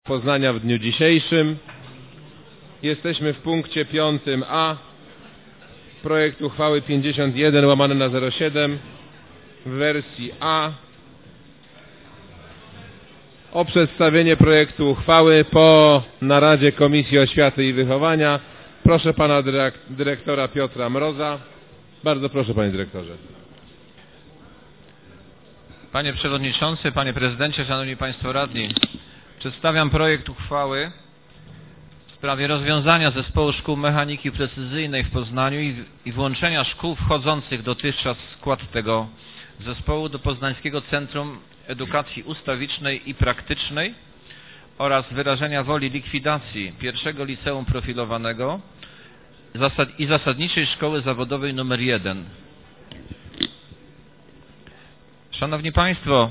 Poznania w dniu dzisiejszym. Jesteśmy w punkcie 5a. Projekt uchwały 51/07 w wersji A. O przedstawienie projektu uchwały po naradzie Komisji Oświaty i Wychowania proszę pana dyrektora Piotra Mroza. Bardzo proszę, panie dyrektorze. Panie przewodniczący, panie prezydencie, szanowni państwo radni. Przedstawiam projekt uchwały w sprawie rozwiązania Zespołu Szkół Mechaniki Precyzyjnej w Poznaniu i włączenia szkół wchodzących dotychczas w skład tego zespołu do Poznańskiego Centrum Edukacji Ustawicznej i Praktycznej oraz wyrażenia woli likwidacji pierwszego liceum profilowanego i zasadniczej szkoły zawodowej nr 1. Szanowni państwo,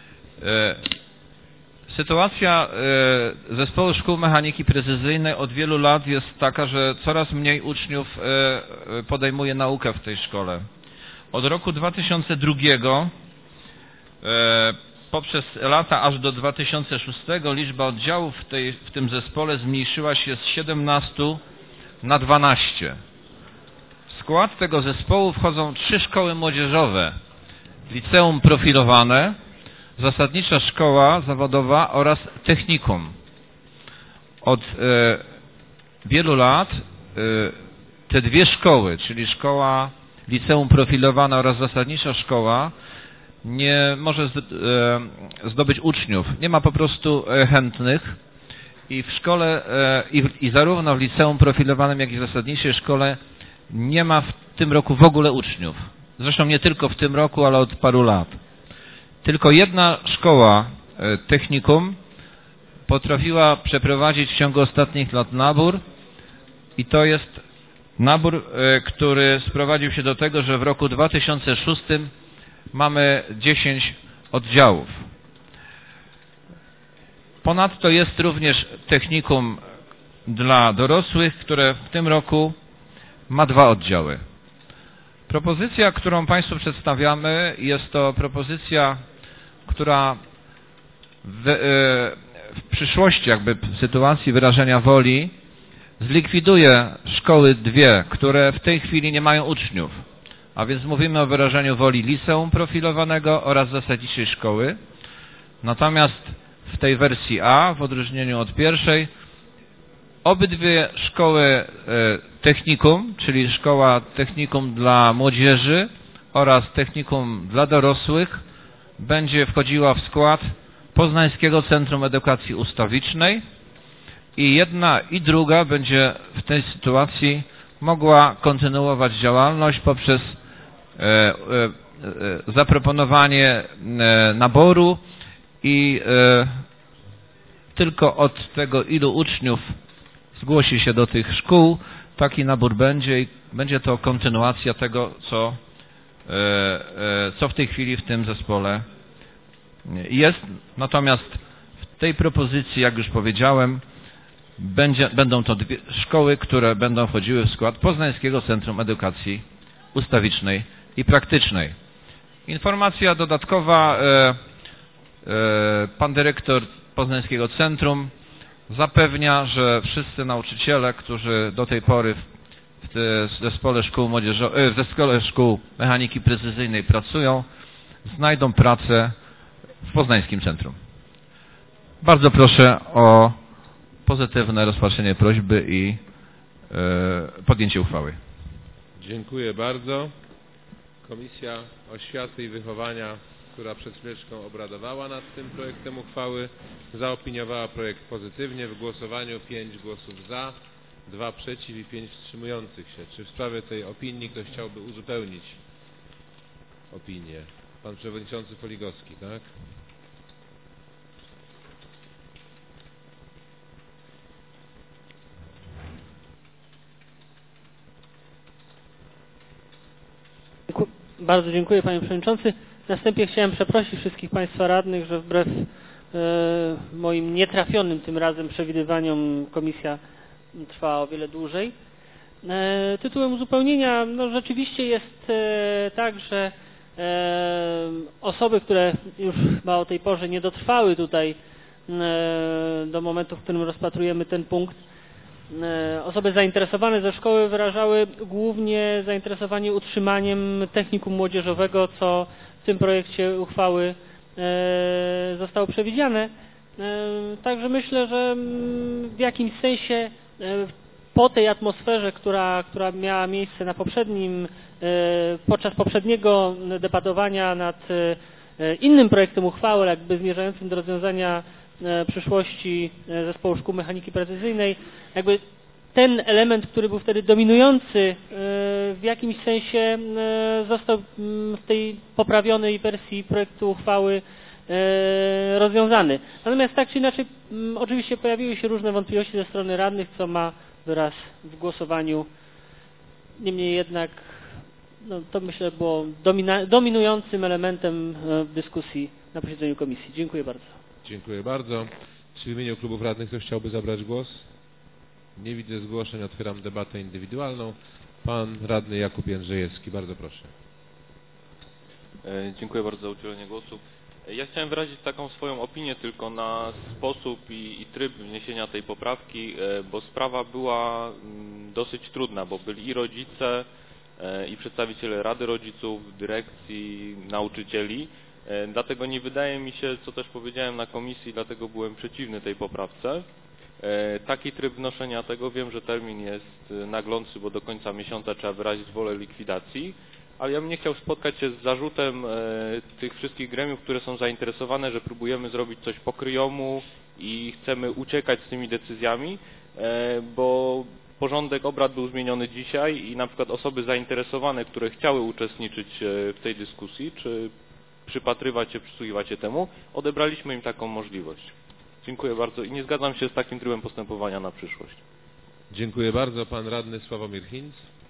sytuacja Zespołu Szkół Mechaniki Precyzyjnej od wielu lat jest taka, że coraz mniej uczniów podejmuje naukę w tej szkole. Od roku 2002 poprzez lata aż do 2006 liczba oddziałów w tym zespole zmniejszyła się z 17 na 12. W skład tego zespołu wchodzą 3 szkoły młodzieżowe, liceum profilowane, zasadnicza szkoła zawodowa oraz technikum. Od wielu lat te dwie szkoły, czyli szkoła liceum profilowane oraz zasadnicza szkoła, nie może zdobyć uczniów. Nie ma po prostu chętnych i w szkole, i zarówno w liceum profilowanym, jak i w zasadniczej szkole nie ma w tym roku w ogóle uczniów. Zresztą nie tylko w tym roku, ale od paru lat. Tylko jedna szkoła, technikum, potrafiła przeprowadzić w ciągu ostatnich lat nabór i to jest nabór, który sprowadził się do tego, że w roku 2006 mamy 10 oddziałów. Ponadto jest również technikum dla dorosłych, które w tym roku ma 2 oddziały. Propozycja, którą państwu przedstawiamy, jest to propozycja, która w przyszłości, jakby w sytuacji wyrażenia woli, zlikwiduje szkoły 2, które w tej chwili nie mają uczniów. A więc mówimy o wyrażeniu woli liceum profilowanego oraz zasadniczej szkoły. Natomiast w tej wersji A, w odróżnieniu od pierwszej, obydwie szkoły technikum, czyli szkoła technikum dla młodzieży oraz technikum dla dorosłych, będzie wchodziła w skład Poznańskiego Centrum Edukacji Ustawicznej i jedna i druga będzie w tej sytuacji mogła kontynuować działalność poprzez zaproponowanie naboru i tylko od tego, ilu uczniów zgłosi się do tych szkół, taki nabór będzie i będzie to kontynuacja tego, co w tej chwili w tym zespole jest. Natomiast w tej propozycji, jak już powiedziałem, będą to 2 szkoły, które będą wchodziły w skład Poznańskiego Centrum Edukacji Ustawicznej i Praktycznej. Informacja dodatkowa. Pan dyrektor Poznańskiego Centrum zapewnia, że wszyscy nauczyciele, którzy do tej pory w zespole szkół mechaniki precyzyjnej pracują, znajdą pracę w Poznańskim Centrum. Bardzo proszę o pozytywne rozpatrzenie prośby i podjęcie uchwały. Dziękuję bardzo. Komisja Oświaty i Wychowania, która przed chwileczką obradowała nad tym projektem uchwały, zaopiniowała projekt pozytywnie w głosowaniu 5 głosów za, 2 przeciw i 5 wstrzymujących się. Czy w sprawie tej opinii ktoś chciałby uzupełnić opinię? Pan przewodniczący Poligowski, tak? Bardzo dziękuję, panie przewodniczący. Na wstępie chciałem przeprosić wszystkich państwa radnych, że wbrew moim nietrafionym tym razem przewidywaniom komisja trwała o wiele dłużej. Tytułem uzupełnienia, no rzeczywiście jest tak, że osoby, które już chyba o tej porze nie dotrwały tutaj do momentu, w którym rozpatrujemy ten punkt. Osoby zainteresowane ze szkoły wyrażały głównie zainteresowanie utrzymaniem technikum młodzieżowego, co w tym projekcie uchwały zostało przewidziane. Także myślę, że w jakimś sensie po tej atmosferze, która miała miejsce podczas poprzedniego debatowania nad innym projektem uchwały, jakby zmierzającym do rozwiązania przyszłości Zespołu Szkół Mechaniki Precyzyjnej, jakby ten element, który był wtedy dominujący, w jakimś sensie został w tej poprawionej wersji projektu uchwały rozwiązany. Natomiast tak czy inaczej, oczywiście pojawiły się różne wątpliwości ze strony radnych, co ma wyraz w głosowaniu. Niemniej jednak to myślę było dominującym elementem w dyskusji na posiedzeniu komisji. Dziękuję bardzo. Dziękuję bardzo. Czy w imieniu klubów radnych ktoś chciałby zabrać głos? Nie widzę zgłoszeń. Otwieram debatę indywidualną. Pan radny Jakub Jędrzejewski. Bardzo proszę. Dziękuję bardzo za udzielenie głosu. Ja chciałem wyrazić taką swoją opinię tylko na sposób i tryb wniesienia tej poprawki, bo sprawa była dosyć trudna, bo byli i rodzice, i przedstawiciele Rady Rodziców, dyrekcji, nauczycieli. Dlatego nie wydaje mi się, co też powiedziałem na komisji, dlatego byłem przeciwny tej poprawce. Taki tryb wnoszenia tego, wiem, że termin jest naglący, bo do końca miesiąca trzeba wyrazić wolę likwidacji, ale ja bym nie chciał spotkać się z zarzutem tych wszystkich gremiów, które są zainteresowane, że próbujemy zrobić coś po kryjomu i chcemy uciekać z tymi decyzjami, bo porządek obrad był zmieniony dzisiaj i na przykład osoby zainteresowane, które chciały uczestniczyć w tej dyskusji, czy przypatrywać się, przysłuchiwać się temu, odebraliśmy im taką możliwość. Dziękuję bardzo i nie zgadzam się z takim trybem postępowania na przyszłość. Dziękuję bardzo. Pan radny Sławomir Hinz.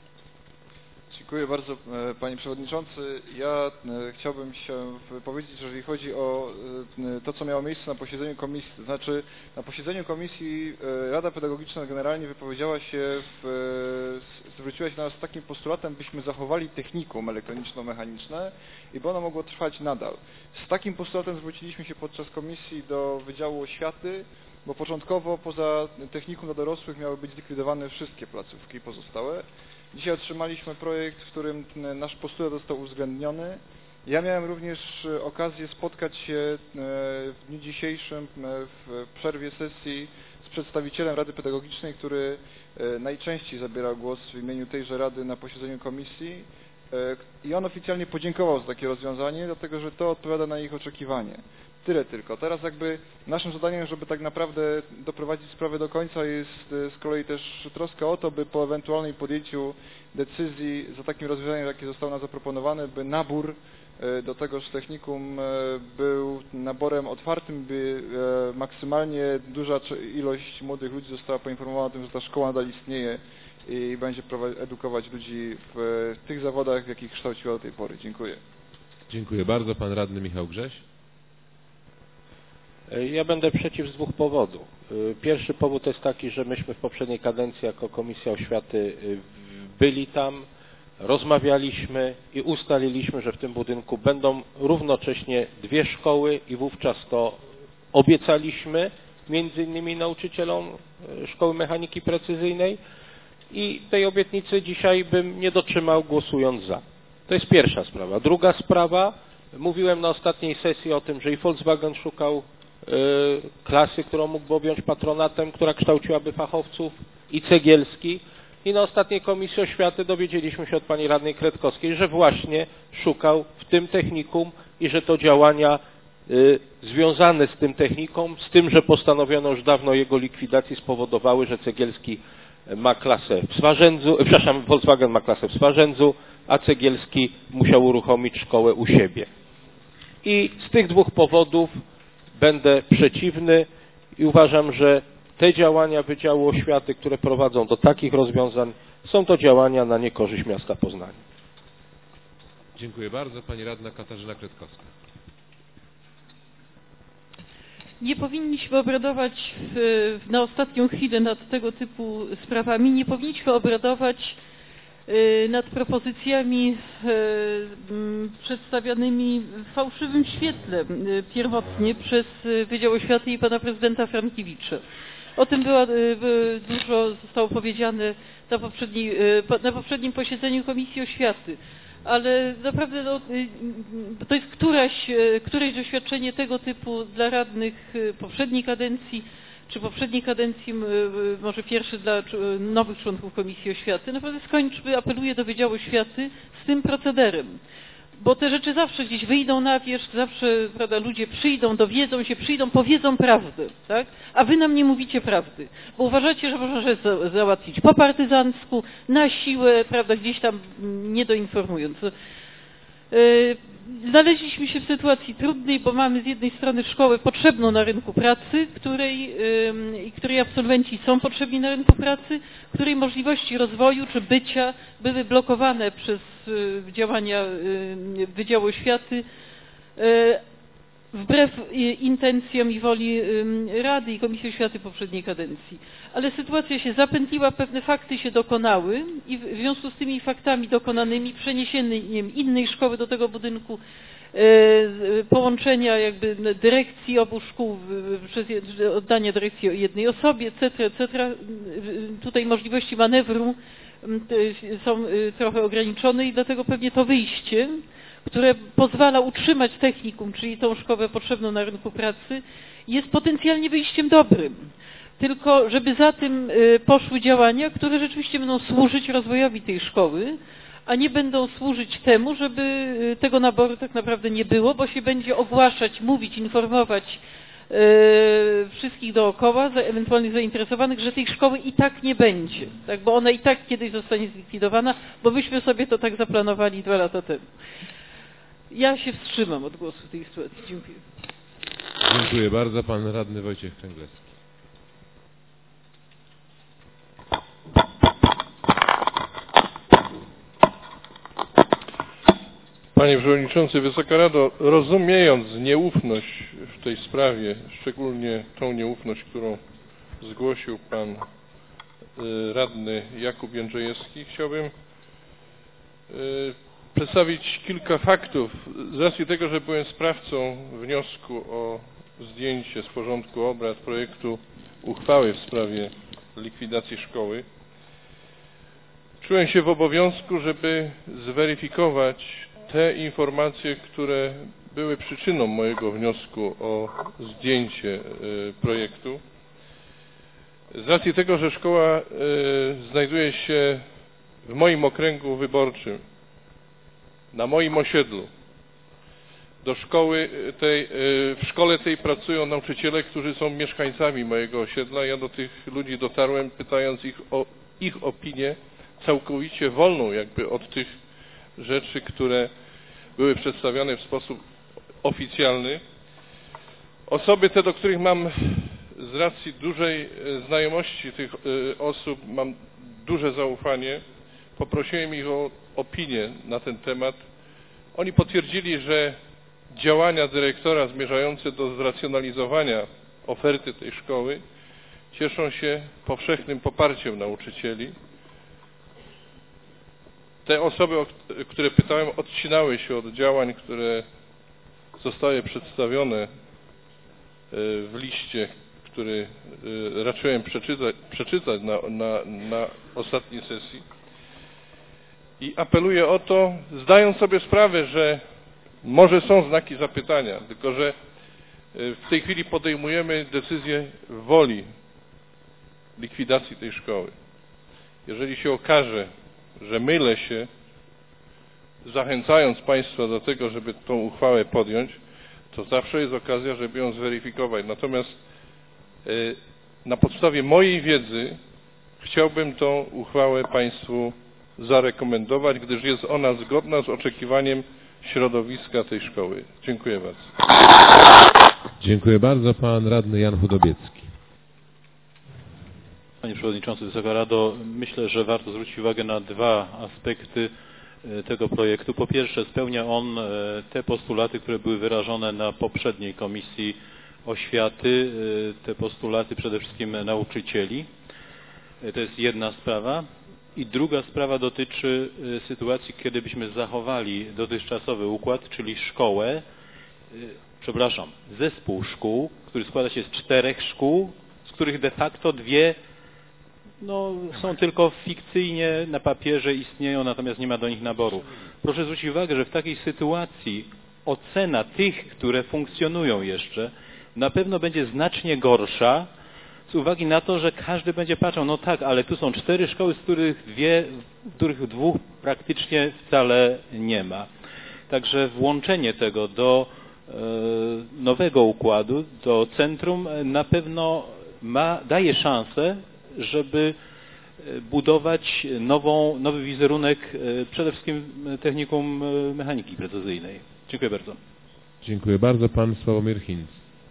Dziękuję bardzo, panie przewodniczący. Ja chciałbym się wypowiedzieć, jeżeli chodzi o to, co miało miejsce na posiedzeniu komisji. To znaczy, na posiedzeniu komisji Rada Pedagogiczna generalnie wypowiedziała się, zwróciła się do nas z takim postulatem, byśmy zachowali technikum elektroniczno-mechaniczne i by ono mogło trwać nadal. Z takim postulatem zwróciliśmy się podczas komisji do Wydziału Oświaty, bo początkowo poza technikum dla dorosłych miały być zlikwidowane wszystkie placówki pozostałe. Dzisiaj otrzymaliśmy projekt, w którym nasz postulat został uwzględniony. Ja miałem również okazję spotkać się w dniu dzisiejszym w przerwie sesji z przedstawicielem Rady Pedagogicznej, który najczęściej zabierał głos w imieniu tejże Rady na posiedzeniu komisji i on oficjalnie podziękował za takie rozwiązanie, dlatego że to odpowiada na ich oczekiwanie. Tyle tylko. Teraz jakby naszym zadaniem, żeby tak naprawdę doprowadzić sprawę do końca, jest z kolei też troska o to, by po ewentualnym podjęciu decyzji za takim rozwiązaniem, jakie zostało nam zaproponowane, by nabór do tegoż technikum był naborem otwartym, by maksymalnie duża ilość młodych ludzi została poinformowana o tym, że ta szkoła nadal istnieje i będzie edukować ludzi w tych zawodach, w jakich kształciła do tej pory. Dziękuję. Dziękuję bardzo. Pan radny Michał Grześ. Ja będę przeciw z dwóch powodów. Pierwszy powód to jest taki, że myśmy w poprzedniej kadencji jako Komisja Oświaty byli tam, rozmawialiśmy i ustaliliśmy, że w tym budynku będą równocześnie dwie szkoły i wówczas to obiecaliśmy między innymi nauczycielom Szkoły Mechaniki Precyzyjnej i tej obietnicy dzisiaj bym nie dotrzymał głosując za. To jest pierwsza sprawa. Druga sprawa, mówiłem na ostatniej sesji o tym, że i Volkswagen szukał klasy, którą mógłby objąć patronatem, która kształciłaby fachowców, i Cegielski. I na ostatniej Komisji Oświaty dowiedzieliśmy się od pani radnej Kretkowskiej, że właśnie szukał w tym technikum i że to działania związane z tym technikum, z tym, że postanowiono już dawno jego likwidacji, spowodowały, że Cegielski ma klasę w Swarzędzu, Volkswagen ma klasę w Swarzędzu, a Cegielski musiał uruchomić szkołę u siebie. I z tych dwóch powodów będę przeciwny i uważam, że te działania Wydziału Oświaty, które prowadzą do takich rozwiązań, są to działania na niekorzyść miasta Poznania. Dziękuję bardzo. Pani radna Katarzyna Kretkowska. Nie powinniśmy obradować na ostatnią chwilę nad tego typu sprawami. Nie powinniśmy obradować nad propozycjami przedstawianymi w fałszywym świetle pierwotnie przez Wydział Oświaty i pana prezydenta Frankiewicza. O tym dużo zostało powiedziane na poprzednim posiedzeniu Komisji Oświaty, ale naprawdę to jest któreś doświadczenie tego typu dla radnych poprzedniej kadencji, czy poprzedniej kadencji, może pierwszy dla nowych członków Komisji Oświaty. Naprawdę skończmy, apeluję do Wydziału Oświaty z tym procederem, bo te rzeczy zawsze gdzieś wyjdą na wierzch, zawsze, prawda, ludzie przyjdą, dowiedzą się, powiedzą prawdę, tak? A wy nam nie mówicie prawdy, bo uważacie, że można rzecz załatwić po partyzancku, na siłę, prawda, gdzieś tam nie doinformując. Znaleźliśmy się w sytuacji trudnej, bo mamy z jednej strony szkołę potrzebną na rynku pracy, której absolwenci są potrzebni na rynku pracy, której możliwości rozwoju czy bycia były blokowane przez działania Wydziału Oświaty, wbrew intencjom i woli Rady i Komisji Oświaty poprzedniej kadencji. Ale sytuacja się zapętliła, pewne fakty się dokonały i w związku z tymi faktami dokonanymi, przeniesieniem innej szkoły do tego budynku, połączenia jakby dyrekcji obu szkół, przez oddanie dyrekcji jednej osobie, etc. Tutaj możliwości manewru są trochę ograniczone i dlatego pewnie to wyjście, które pozwala utrzymać technikum, czyli tą szkołę potrzebną na rynku pracy, jest potencjalnie wyjściem dobrym. Tylko żeby za tym poszły działania, które rzeczywiście będą służyć rozwojowi tej szkoły, a nie będą służyć temu, żeby tego naboru tak naprawdę nie było, bo się będzie ogłaszać, mówić, informować wszystkich dookoła, ewentualnych zainteresowanych, że tej szkoły i tak nie będzie, tak? Bo ona i tak kiedyś zostanie zlikwidowana, bo myśmy sobie to tak zaplanowali 2 lata temu. Ja się wstrzymam od głosu w tej sytuacji. Dziękuję. Dziękuję bardzo. Pan radny Wojciech Kręglewski. Panie Przewodniczący, Wysoka Rado, rozumiejąc nieufność w tej sprawie, szczególnie tą nieufność, którą zgłosił pan radny Jakub Jędrzejewski, chciałbym przedstawić kilka faktów. Z racji tego, że byłem sprawcą wniosku o zdjęcie z porządku obrad projektu uchwały w sprawie likwidacji szkoły, czułem się w obowiązku, żeby zweryfikować te informacje, które były przyczyną mojego wniosku o zdjęcie projektu. Z racji tego, że szkoła znajduje się w moim okręgu wyborczym, na moim osiedlu, w szkole tej pracują nauczyciele, którzy są mieszkańcami mojego osiedla. Ja do tych ludzi dotarłem, pytając ich o ich opinię, całkowicie wolną jakby od tych rzeczy, które były przedstawiane w sposób oficjalny. Osoby te, do których mam z racji dużej znajomości tych osób, mam duże zaufanie, poprosiłem ich o opinię na ten temat. Oni potwierdzili, że działania dyrektora zmierzające do zracjonalizowania oferty tej szkoły cieszą się powszechnym poparciem nauczycieli. Te osoby, o które pytałem, odcinały się od działań, które zostały przedstawione w liście, który raczyłem przeczytać na ostatniej sesji. I apeluję o to, zdając sobie sprawę, że może są znaki zapytania, tylko że w tej chwili podejmujemy decyzję woli likwidacji tej szkoły. Jeżeli się okaże, że mylę się, zachęcając Państwa do tego, żeby tą uchwałę podjąć, to zawsze jest okazja, żeby ją zweryfikować. Natomiast na podstawie mojej wiedzy chciałbym tą uchwałę Państwu zarekomendować, gdyż jest ona zgodna z oczekiwaniem środowiska tej szkoły. Dziękuję bardzo. Dziękuję bardzo. Pan radny Jan Chudobiecki. Panie Przewodniczący, Wysoka Rado, myślę, że warto zwrócić uwagę na 2 aspekty tego projektu. Po pierwsze, spełnia on te postulaty, które były wyrażone na poprzedniej Komisji Oświaty, te postulaty przede wszystkim nauczycieli. To jest jedna sprawa. I druga sprawa dotyczy sytuacji, kiedy byśmy zachowali dotychczasowy układ, czyli szkołę, zespół szkół, który składa się z 4 szkół, z których de facto 2 są tylko fikcyjnie na papierze istnieją, natomiast nie ma do nich naboru. Proszę zwrócić uwagę, że w takiej sytuacji ocena tych, które funkcjonują jeszcze, na pewno będzie znacznie gorsza z uwagi na to, że każdy będzie patrzył, no tak, ale tu są 4 szkoły, z których 2 praktycznie wcale nie ma. Także włączenie tego do nowego układu, do centrum na pewno daje szansę, żeby budować nowy wizerunek przede wszystkim technikum mechaniki precyzyjnej. Dziękuję bardzo. Dziękuję bardzo. Pan Sławomir Hinz.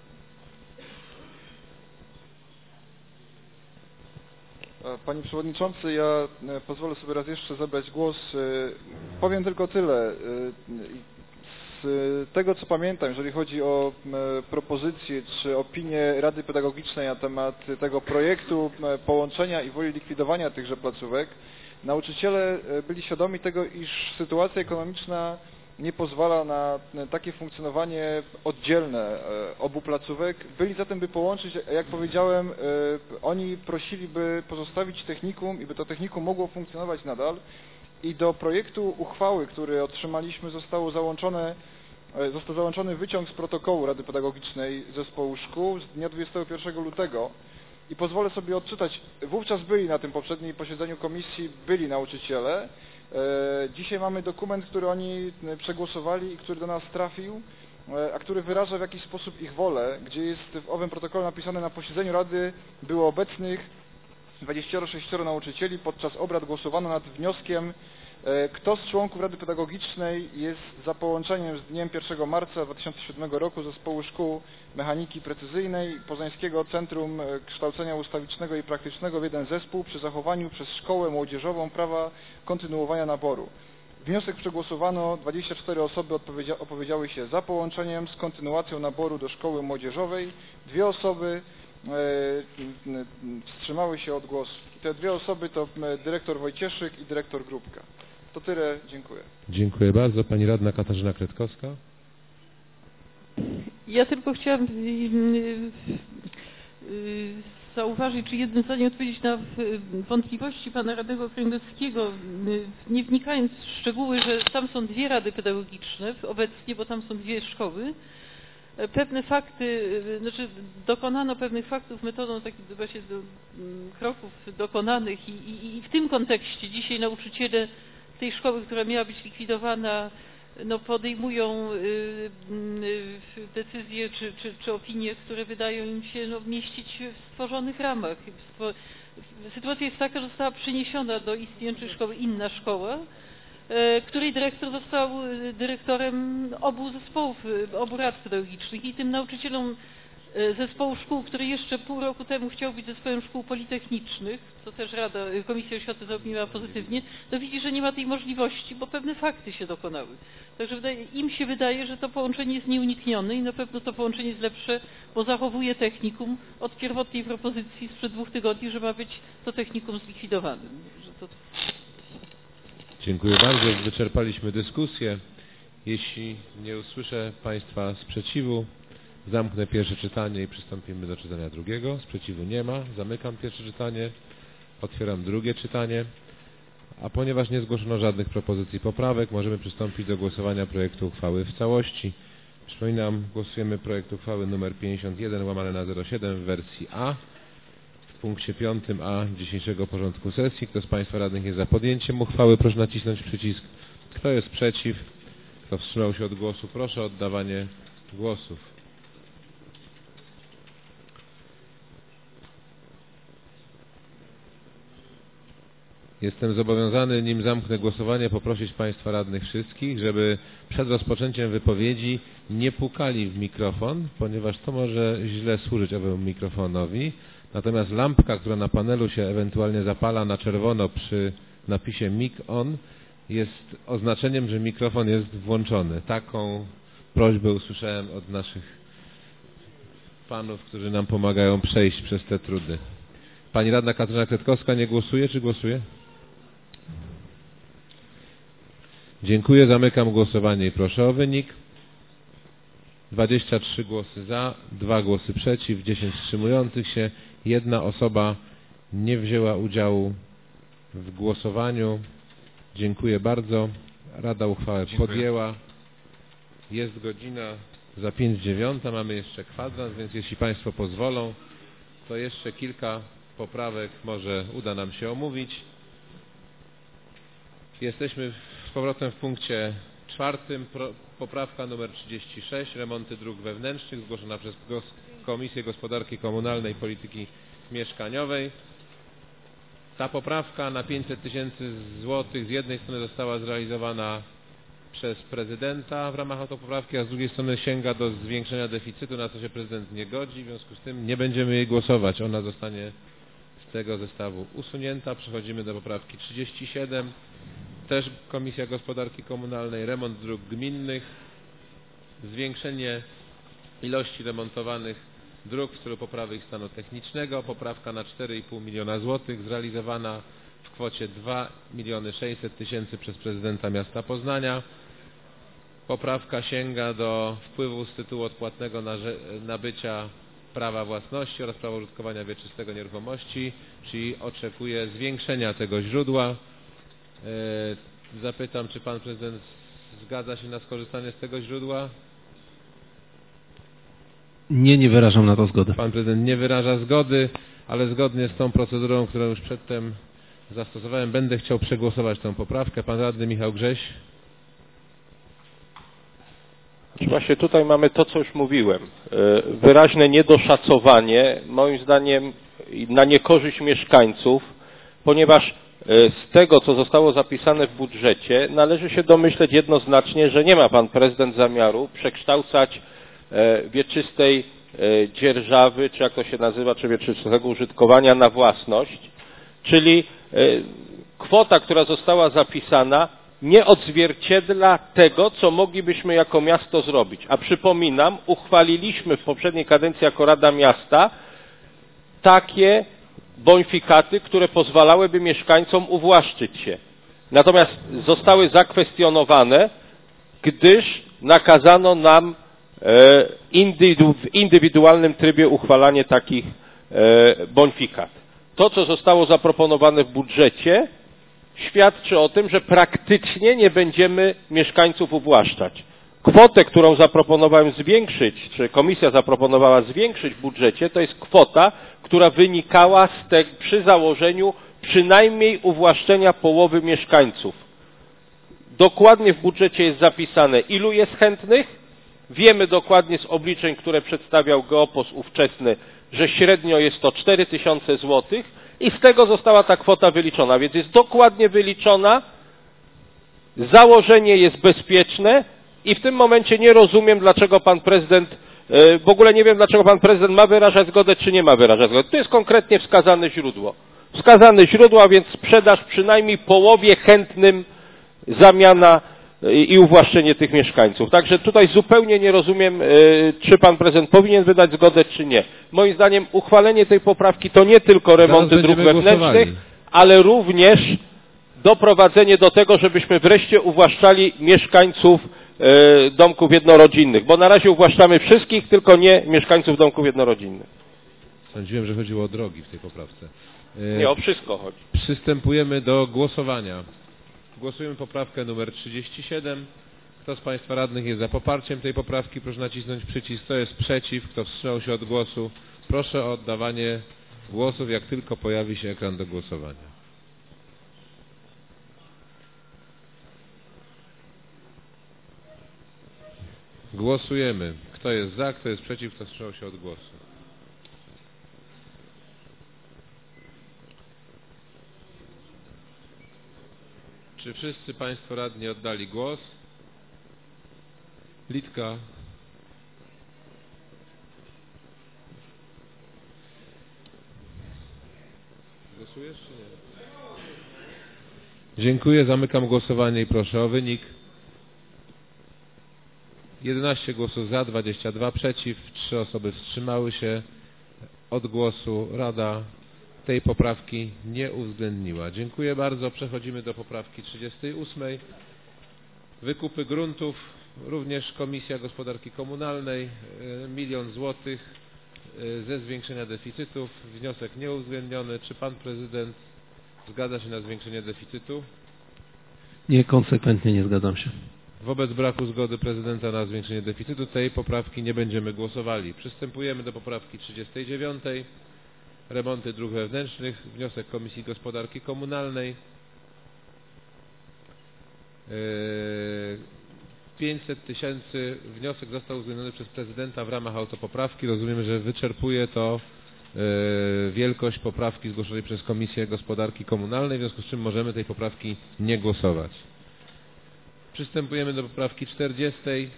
Panie Przewodniczący, ja pozwolę sobie raz jeszcze zabrać głos. Powiem tylko tyle. Z tego co pamiętam, jeżeli chodzi o propozycje czy opinię Rady Pedagogicznej na temat tego projektu połączenia i woli likwidowania tychże placówek, nauczyciele byli świadomi tego, iż sytuacja ekonomiczna nie pozwala na takie funkcjonowanie oddzielne obu placówek. Byli zatem, by połączyć, jak powiedziałem, oni prosili, by pozostawić technikum i by to technikum mogło funkcjonować nadal. I do projektu uchwały, który otrzymaliśmy, został załączony wyciąg z protokołu Rady Pedagogicznej Zespołu Szkół z dnia 21 lutego i pozwolę sobie odczytać. Wówczas byli na tym poprzednim posiedzeniu komisji, byli nauczyciele. Dzisiaj mamy dokument, który oni przegłosowali i który do nas trafił, a który wyraża w jakiś sposób ich wolę, gdzie jest w owym protokole napisane: na posiedzeniu Rady było obecnych 26 nauczycieli. Podczas obrad głosowano nad wnioskiem, kto z członków Rady Pedagogicznej jest za połączeniem z dniem 1 marca 2007 roku Zespołu Szkół Mechaniki Precyzyjnej Poznańskiego Centrum Kształcenia Ustawicznego i Praktycznego w jeden zespół przy zachowaniu przez szkołę młodzieżową prawa kontynuowania naboru. Wniosek przegłosowano, 24 osoby opowiedziały się za połączeniem z kontynuacją naboru do szkoły młodzieżowej, 2 osoby wstrzymały się od głosu. Te 2 osoby to dyrektor Wojcieszyk i dyrektor Grupka. To tyle, dziękuję. Dziękuję bardzo. Pani radna Katarzyna Kretkowska. Ja tylko chciałam zauważyć, czy jednym zdaniem odpowiedzieć na wątpliwości pana radnego Kręgowskiego, nie wnikając w szczegóły, że tam są 2 rady pedagogiczne obecnie, bo tam są 2 szkoły. Pewne fakty, dokonano pewnych faktów metodą takich właśnie kroków dokonanych i w tym kontekście dzisiaj nauczyciele tej szkoły, która miała być likwidowana, podejmują decyzje czy opinie, które wydają im się mieścić w stworzonych ramach. Sytuacja jest taka, że została przeniesiona do istniejącej szkoły inna szkoła, której dyrektor został dyrektorem obu zespołów, obu rad pedagogicznych i tym nauczycielom zespołu szkół, który jeszcze pół roku temu chciał być zespołem szkół politechnicznych, co też Komisja Oświaty zaopiniowała pozytywnie, to widzi, że nie ma tej możliwości, bo pewne fakty się dokonały. Także im się wydaje, że to połączenie jest nieuniknione i na pewno to połączenie jest lepsze, bo zachowuje technikum od pierwotnej propozycji sprzed 2 tygodni, że ma być to technikum zlikwidowane. Dziękuję bardzo. Wyczerpaliśmy dyskusję. Jeśli nie usłyszę Państwa sprzeciwu, zamknę pierwsze czytanie i przystąpimy do czytania drugiego. Sprzeciwu nie ma. Zamykam pierwsze czytanie. Otwieram drugie czytanie. A ponieważ nie zgłoszono żadnych propozycji poprawek, możemy przystąpić do głosowania projektu uchwały w całości. Przypominam, głosujemy projekt uchwały nr 51/07 w wersji A. W punkcie 5a dzisiejszego porządku sesji. Kto z Państwa radnych jest za podjęciem uchwały, proszę nacisnąć przycisk. Kto jest przeciw? Kto wstrzymał się od głosu? Proszę o oddawanie głosów. Jestem zobowiązany, nim zamknę głosowanie, poprosić Państwa radnych wszystkich, żeby przed rozpoczęciem wypowiedzi nie pukali w mikrofon, ponieważ to może źle służyć owemu mikrofonowi. Natomiast lampka, która na panelu się ewentualnie zapala na czerwono przy napisie mic on, jest oznaczeniem, że mikrofon jest włączony. Taką prośbę usłyszałem od naszych panów, którzy nam pomagają przejść przez te trudy. Pani radna Katarzyna Kretkowska nie głosuje, czy głosuje? Dziękuję. Zamykam głosowanie i proszę o wynik. 23 głosy za, 2 głosy przeciw, 10 wstrzymujących się. 1 osoba nie wzięła udziału w głosowaniu. Dziękuję bardzo. Rada uchwałę podjęła. Jest godzina za 5:09, mamy jeszcze kwadrans, więc jeśli Państwo pozwolą, to jeszcze kilka poprawek może uda nam się omówić. Jesteśmy z powrotem w punkcie 4. Poprawka numer 36, remonty dróg wewnętrznych, zgłoszona przez Komisję Gospodarki Komunalnej i Polityki Mieszkaniowej. Ta poprawka na 500 tysięcy złotych z jednej strony została zrealizowana przez prezydenta w ramach autopoprawki, a z drugiej strony sięga do zwiększenia deficytu, na co się prezydent nie godzi, w związku z tym nie będziemy jej głosować. Ona zostanie z tego zestawu usunięta. Przechodzimy do poprawki 37. Też Komisja Gospodarki Komunalnej, remont dróg gminnych, zwiększenie ilości remontowanych dróg w celu poprawy ich stanu technicznego. Poprawka na 4,5 miliona złotych, zrealizowana w kwocie 2 600 000 przez prezydenta miasta Poznania. Poprawka sięga do wpływu z tytułu odpłatnego nabycia prawa własności oraz prawa użytkowania wieczystego nieruchomości, czyli oczekuje zwiększenia tego źródła. Zapytam, czy pan prezydent zgadza się na skorzystanie z tego źródła? Nie wyrażam na to zgody. Pan prezydent nie wyraża zgody, ale zgodnie z tą procedurą, którą już przedtem zastosowałem, będę chciał przegłosować tę poprawkę. Pan radny Michał Grześ. Właśnie tutaj mamy to, co już mówiłem. Wyraźne niedoszacowanie, moim zdaniem, na niekorzyść mieszkańców, ponieważ z tego, co zostało zapisane w budżecie, należy się domyśleć jednoznacznie, że nie ma pan prezydent zamiaru przekształcać wieczystej dzierżawy, czy jak to się nazywa, czy wieczystego użytkowania na własność, czyli kwota, która została zapisana, nie odzwierciedla tego, co moglibyśmy jako miasto zrobić. A przypominam, uchwaliliśmy w poprzedniej kadencji jako Rada Miasta takie bonifikaty, które pozwalałyby mieszkańcom uwłaszczyć się. Natomiast zostały zakwestionowane, gdyż nakazano nam w indywidualnym trybie uchwalanie takich bonifikat. To, co zostało zaproponowane w budżecie, świadczy o tym, że praktycznie nie będziemy mieszkańców uwłaszczać. Kwotę, którą zaproponowałem zwiększyć, czy komisja zaproponowała zwiększyć w budżecie, to jest kwota, która wynikała przy założeniu przynajmniej uwłaszczenia połowy mieszkańców. Dokładnie w budżecie jest zapisane, ilu jest chętnych. Wiemy dokładnie z obliczeń, które przedstawiał Geopos ówczesny, że średnio jest to 4000 złotych i z tego została ta kwota wyliczona, więc jest dokładnie wyliczona, założenie jest bezpieczne i w tym momencie nie rozumiem, dlaczego pan prezydent, w ogóle nie wiem, dlaczego pan prezydent ma wyrażać zgodę, czy nie ma wyrażać zgody. To jest konkretnie wskazane źródło. Wskazane źródło, a więc sprzedaż przynajmniej połowie chętnym, zamiana i uwłaszczenie tych mieszkańców. Także tutaj zupełnie nie rozumiem, czy pan prezydent powinien wydać zgodę, czy nie. Moim zdaniem uchwalenie tej poprawki to nie tylko remonty dróg wewnętrznych, ale również doprowadzenie do tego, żebyśmy wreszcie uwłaszczali mieszkańców domków jednorodzinnych, bo na razie uwłaszczamy wszystkich, tylko nie mieszkańców domków jednorodzinnych. Sądziłem, że chodziło o drogi w tej poprawce. Nie, o wszystko chodzi. Przystępujemy do głosowania. Głosujemy poprawkę numer 37. Kto z Państwa radnych jest za poparciem tej poprawki, proszę nacisnąć przycisk. Kto jest przeciw, kto wstrzymał się od głosu, proszę o oddawanie głosów, jak tylko pojawi się ekran do głosowania. Głosujemy. Kto jest za, kto jest przeciw, kto wstrzymał się od głosu. Czy wszyscy Państwo radni oddali głos? Litka. Głosujesz czy nie? Dziękuję, zamykam głosowanie i proszę o wynik. 11 głosów za, 22 przeciw, 3 osoby wstrzymały się od głosu. Rada tej poprawki nie uwzględniła. Dziękuję bardzo. Przechodzimy do poprawki 38. Wykupy gruntów, również Komisja Gospodarki Komunalnej, 1 000 000 złotych ze zwiększenia deficytów. Wniosek nieuwzględniony. Czy Pan Prezydent zgadza się na zwiększenie deficytu? Nie, konsekwentnie nie zgadzam się. Wobec braku zgody Prezydenta na zwiększenie deficytu tej poprawki nie będziemy głosowali. Przystępujemy do poprawki 39. Remonty dróg wewnętrznych. Wniosek Komisji Gospodarki Komunalnej. 500 000. Wniosek został uwzględniony przez Prezydenta w ramach autopoprawki. Rozumiem, że wyczerpuje to wielkość poprawki zgłoszonej przez Komisję Gospodarki Komunalnej, w związku z czym możemy tej poprawki nie głosować. Przystępujemy do poprawki 40.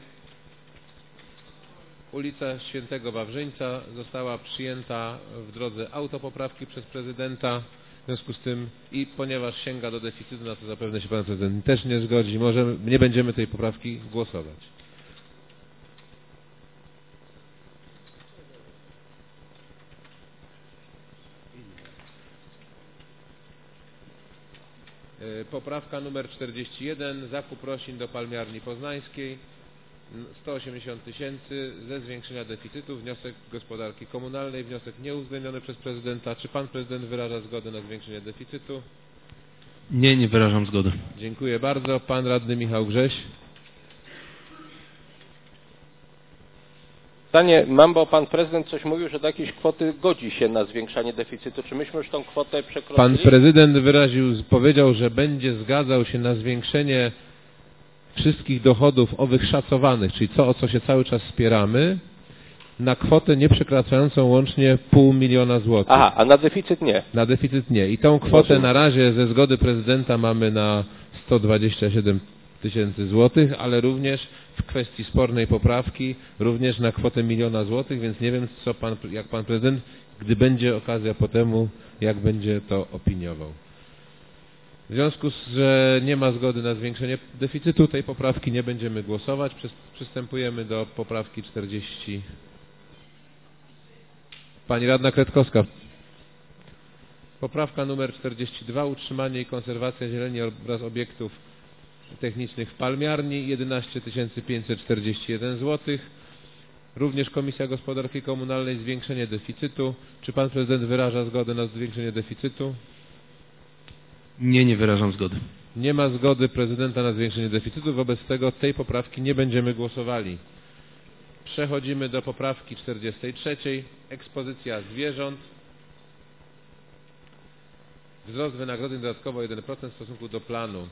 Ulica Świętego Wawrzyńca została przyjęta w drodze autopoprawki przez Prezydenta. W związku z tym i ponieważ sięga do deficytu, na co zapewne się Pan Prezydent też nie zgodzi, nie będziemy tej poprawki głosować. Poprawka numer 41. Zakup roślin do palmiarni poznańskiej. 180 000 ze zwiększenia deficytu. Wniosek Gospodarki Komunalnej. Wniosek nieuwzględniony przez Prezydenta. Czy Pan Prezydent wyraża zgodę na zwiększenie deficytu? Nie, nie wyrażam zgody. Dziękuję bardzo. Pan Radny Michał Grześ. Pytanie mam, bo Pan Prezydent coś mówił, że do jakiejś kwoty godzi się na zwiększanie deficytu. Czy myśmy już tą kwotę przekroczyli? Pan Prezydent powiedział, że będzie zgadzał się na zwiększenie wszystkich dochodów owych szacowanych, czyli o co się cały czas spieramy, na kwotę nie przekraczającą łącznie 500 000 złotych. Aha, a na deficyt nie? Na deficyt nie. I tą kwotę na razie ze zgody Prezydenta mamy na 127 000 złotych, ale również w kwestii spornej poprawki również na kwotę 1 000 000 złotych, więc nie wiem, jak Pan Prezydent, gdy będzie okazja po temu, jak będzie to opiniował. W związku z, że nie ma zgody na zwiększenie deficytu tej poprawki nie będziemy głosować. Przystępujemy do poprawki 40. Pani Radna Kretkowska. Poprawka numer 42. Utrzymanie i konserwacja zieleni oraz obiektów technicznych w palmiarni. 11 541 zł. Również Komisja Gospodarki Komunalnej. Zwiększenie deficytu. Czy Pan Prezydent wyraża zgodę na zwiększenie deficytu? Nie, nie wyrażam zgody. Nie ma zgody Prezydenta na zwiększenie deficytu, wobec tego tej poprawki nie będziemy głosowali. Przechodzimy do poprawki 43. Ekspozycja zwierząt. Wzrost wynagrodzeń dodatkowo 1% w stosunku do planu.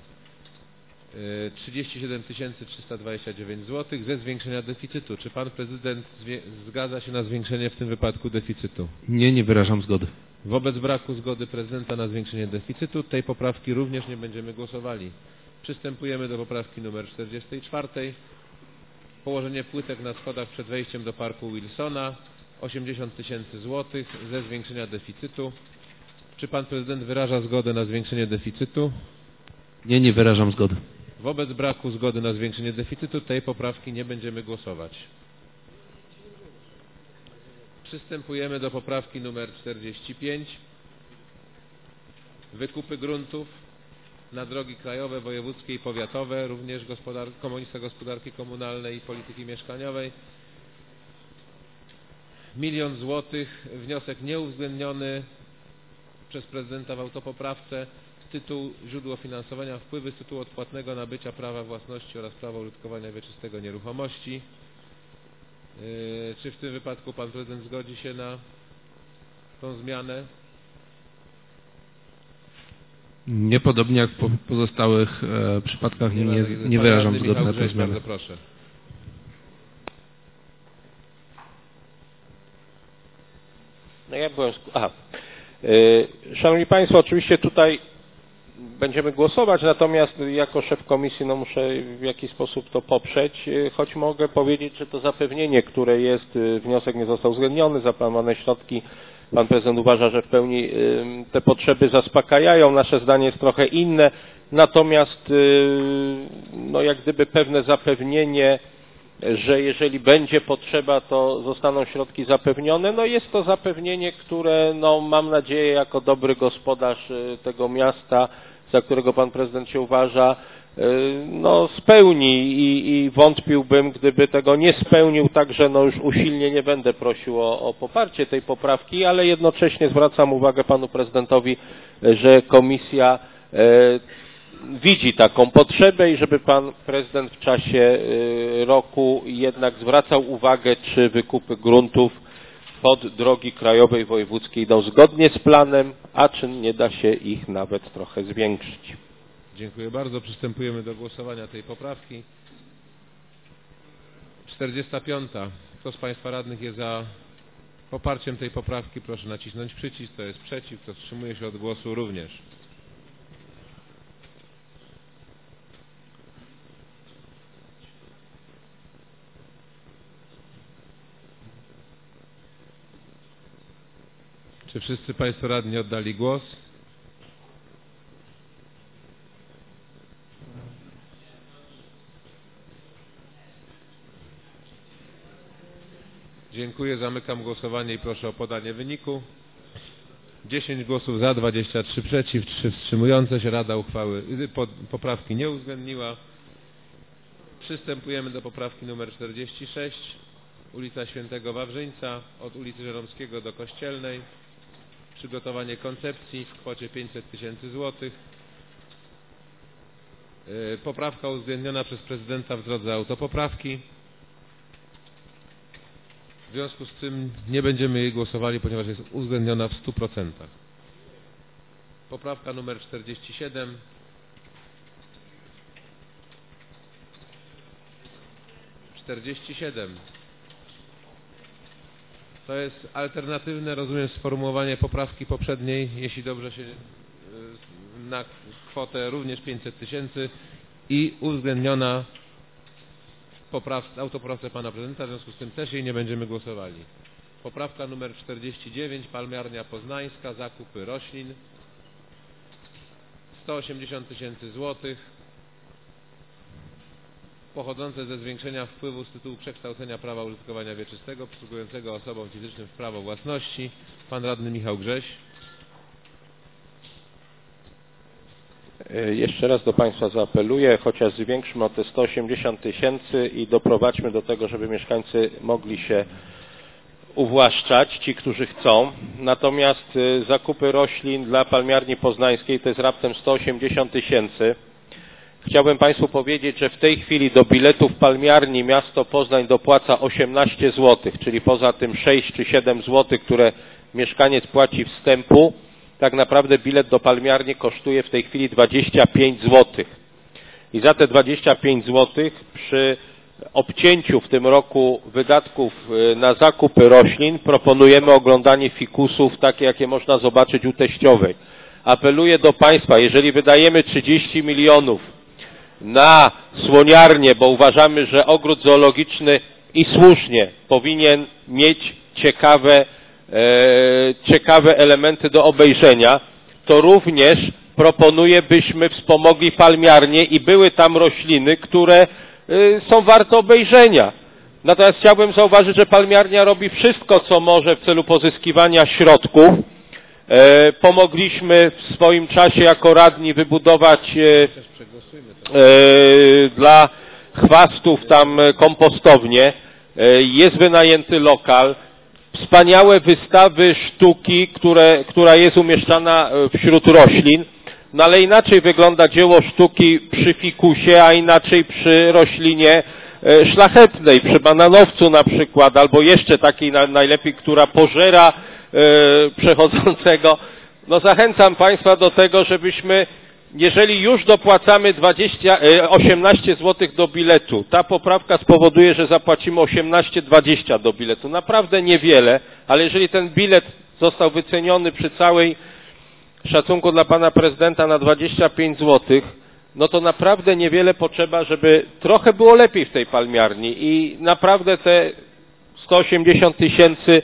37 329 zł ze zwiększenia deficytu. Czy Pan Prezydent zgadza się na zwiększenie w tym wypadku deficytu? Nie, nie wyrażam zgody. Wobec braku zgody Prezydenta na zwiększenie deficytu tej poprawki również nie będziemy głosowali. Przystępujemy do poprawki numer 44. Położenie płytek na schodach przed wejściem do parku Wilsona. 80 000 zł ze zwiększenia deficytu. Czy Pan Prezydent wyraża zgodę na zwiększenie deficytu? Nie, nie wyrażam zgody. Wobec braku zgody na zwiększenie deficytu tej poprawki nie będziemy głosować. Przystępujemy do poprawki numer 45. Wykupy gruntów na drogi krajowe, wojewódzkie i powiatowe, również Komisja Gospodarki Komunalnej i Polityki Mieszkaniowej. 1 000 000 złotych. Wniosek nieuwzględniony przez Prezydenta w autopoprawce. Tytuł źródło finansowania wpływy z tytułu odpłatnego nabycia prawa własności oraz prawa użytkowania wieczystego nieruchomości. Czy w tym wypadku Pan Prezydent zgodzi się na tą zmianę? Nie, podobnie jak w pozostałych przypadkach nie wyrażam zgody na tę zmianę. Bardzo proszę. No ja byłem... Szanowni Państwo, oczywiście tutaj będziemy głosować, natomiast jako szef komisji muszę w jakiś sposób to poprzeć, choć mogę powiedzieć, że to zapewnienie, które jest, wniosek nie został uwzględniony, zaplanowane środki, Pan Prezydent uważa, że w pełni te potrzeby zaspokajają, nasze zdanie jest trochę inne, natomiast jak gdyby pewne zapewnienie, że jeżeli będzie potrzeba, to zostaną środki zapewnione. Jest to zapewnienie, które mam nadzieję jako dobry gospodarz tego miasta, za którego Pan Prezydent się uważa, no, spełni i wątpiłbym, gdyby tego nie spełnił, także no już usilnie nie będę prosił o poparcie tej poprawki, ale jednocześnie zwracam uwagę panu prezydentowi, że komisja widzi taką potrzebę i żeby pan prezydent w czasie roku jednak zwracał uwagę, czy wykupy gruntów pod drogi krajowej i wojewódzkie idą zgodnie z planem, a czy nie da się ich nawet trochę zwiększyć. Dziękuję bardzo. Przystępujemy do głosowania tej poprawki. 45. Kto z Państwa radnych jest za poparciem tej poprawki? Proszę nacisnąć przycisk. Kto jest przeciw? Kto wstrzymuje się od głosu? Również. Czy wszyscy Państwo radni oddali głos? Dziękuję. Zamykam głosowanie i proszę o podanie wyniku. 10 głosów za, 23 przeciw, 3 wstrzymujące się. Rada poprawki nie uwzględniła. Przystępujemy do poprawki numer 46. Ulica Świętego Wawrzyńca od ulicy Żeromskiego do Kościelnej. Przygotowanie koncepcji w kwocie 500 000 złotych. Poprawka uwzględniona przez prezydenta w drodze autopoprawki. W związku z tym nie będziemy jej głosowali, ponieważ jest uwzględniona w 100%. Poprawka numer 47. To jest alternatywne, rozumiem, sformułowanie poprawki poprzedniej, jeśli dobrze się, na kwotę również 500 000 i uwzględniona w autopoprawce pana prezydenta, w związku z tym też jej nie będziemy głosowali. Poprawka numer 49, Palmiarnia Poznańska, zakupy roślin, 180 000 złotych, pochodzące ze zwiększenia wpływu z tytułu przekształcenia prawa użytkowania wieczystego przysługującego osobom fizycznym w prawo własności. Pan radny Michał Grześ. Jeszcze raz do Państwa zaapeluję, chociaż zwiększmy o te 180 000 i doprowadźmy do tego, żeby mieszkańcy mogli się uwłaszczać, ci, którzy chcą. Natomiast zakupy roślin dla Palmiarni Poznańskiej to jest raptem 180 000. Chciałbym Państwu powiedzieć, że w tej chwili do biletów palmiarni miasto Poznań dopłaca 18 zł, czyli poza tym 6 czy 7 zł, które mieszkaniec płaci wstępu, tak naprawdę bilet do palmiarni kosztuje w tej chwili 25 zł. I za te 25 zł przy obcięciu w tym roku wydatków na zakupy roślin proponujemy oglądanie fikusów, takie jakie można zobaczyć u teściowej. Apeluję do Państwa, jeżeli wydajemy 30 milionów na słoniarnię, bo uważamy, że ogród zoologiczny i słusznie powinien mieć ciekawe elementy do obejrzenia, to również proponuję, byśmy wspomogli palmiarnię i były tam rośliny, które są warte obejrzenia. Natomiast chciałbym zauważyć, że palmiarnia robi wszystko, co może w celu pozyskiwania środków. Pomogliśmy w swoim czasie jako radni wybudować dla chwastów tam kompostownię. Jest wynajęty lokal. Wspaniałe wystawy sztuki, która jest umieszczana wśród roślin. No ale inaczej wygląda dzieło sztuki przy fikusie, a inaczej przy roślinie szlachetnej, przy bananowcu na przykład, albo jeszcze takiej najlepiej, która pożera przechodzącego. No zachęcam Państwa do tego, żebyśmy, jeżeli już dopłacamy 18 zł do biletu, ta poprawka spowoduje, że zapłacimy 18,20 do biletu. Naprawdę niewiele, ale jeżeli ten bilet został wyceniony przy całej szacunku dla pana prezydenta na 25 zł, no to naprawdę niewiele potrzeba, żeby trochę było lepiej w tej palmiarni i naprawdę te 180 000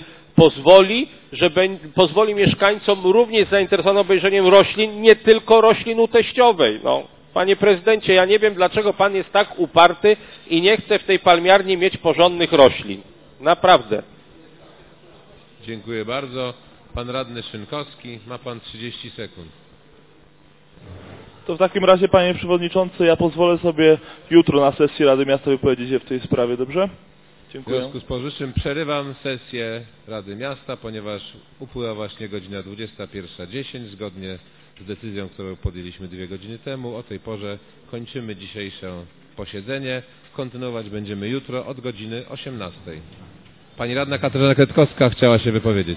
pozwoli mieszkańcom również zainteresowanym obejrzeniem roślin, nie tylko roślin u teściowej. No, panie prezydencie, ja nie wiem, dlaczego pan jest tak uparty i nie chce w tej palmiarni mieć porządnych roślin. Naprawdę. Dziękuję bardzo. Pan radny Szynkowski, ma pan 30 sekund. To w takim razie, panie przewodniczący, ja pozwolę sobie jutro na sesji Rady Miasta wypowiedzieć się w tej sprawie, dobrze? Dziękuję. W związku z powyższym przerywam sesję Rady Miasta, ponieważ upływa właśnie godzina 21:10, zgodnie z decyzją, którą podjęliśmy 2 godziny temu. O tej porze kończymy dzisiejsze posiedzenie. Kontynuować będziemy jutro od godziny 18:00. Pani radna Katarzyna Kretkowska chciała się wypowiedzieć.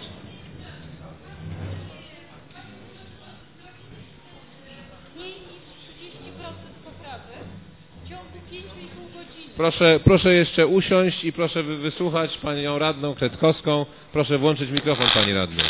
Proszę jeszcze usiąść i proszę wysłuchać panią radną Kretkowską. Proszę włączyć mikrofon pani radnej.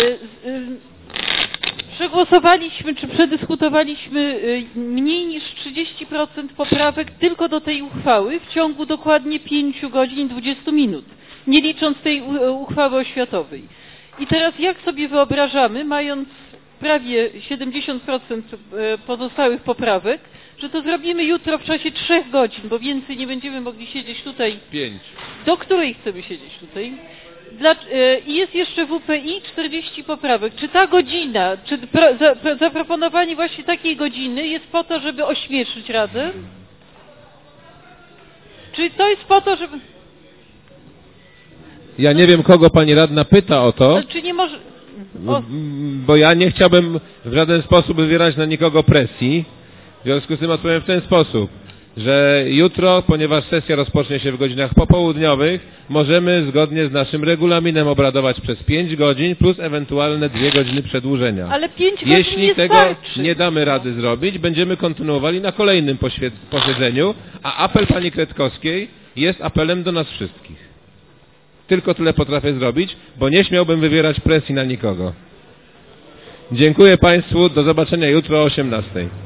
Przegłosowaliśmy, czy przedyskutowaliśmy mniej niż 30% poprawek tylko do tej uchwały w ciągu dokładnie 5 godzin i 20 minut, nie licząc tej uchwały oświatowej. I teraz jak sobie wyobrażamy, mając prawie 70% pozostałych poprawek, że to zrobimy jutro w czasie 3 godzin, bo więcej nie będziemy mogli siedzieć tutaj. 5. Do której chcemy siedzieć tutaj? I jest jeszcze WPI 40 poprawek. Czy ta godzina, czy zaproponowanie właśnie takiej godziny jest po to, żeby ośmieszyć Radę? Czy to jest po to, żeby... Ja nie wiem, kogo pani radna pyta o to, Czy nie może... bo ja nie chciałbym w żaden sposób wywierać na nikogo presji. W związku z tym odpowiem w ten sposób, że jutro, ponieważ sesja rozpocznie się w godzinach popołudniowych, możemy zgodnie z naszym regulaminem obradować przez 5 godzin plus ewentualne 2 godziny przedłużenia. Ale 5 godzin Jeśli nie tego starczy. nie damy rady zrobić, będziemy kontynuowali na kolejnym posiedzeniu, a apel pani Kretkowskiej jest apelem do nas wszystkich. Tylko tyle potrafię zrobić, bo nie śmiałbym wywierać presji na nikogo. Dziękuję państwu, do zobaczenia jutro o 18:00.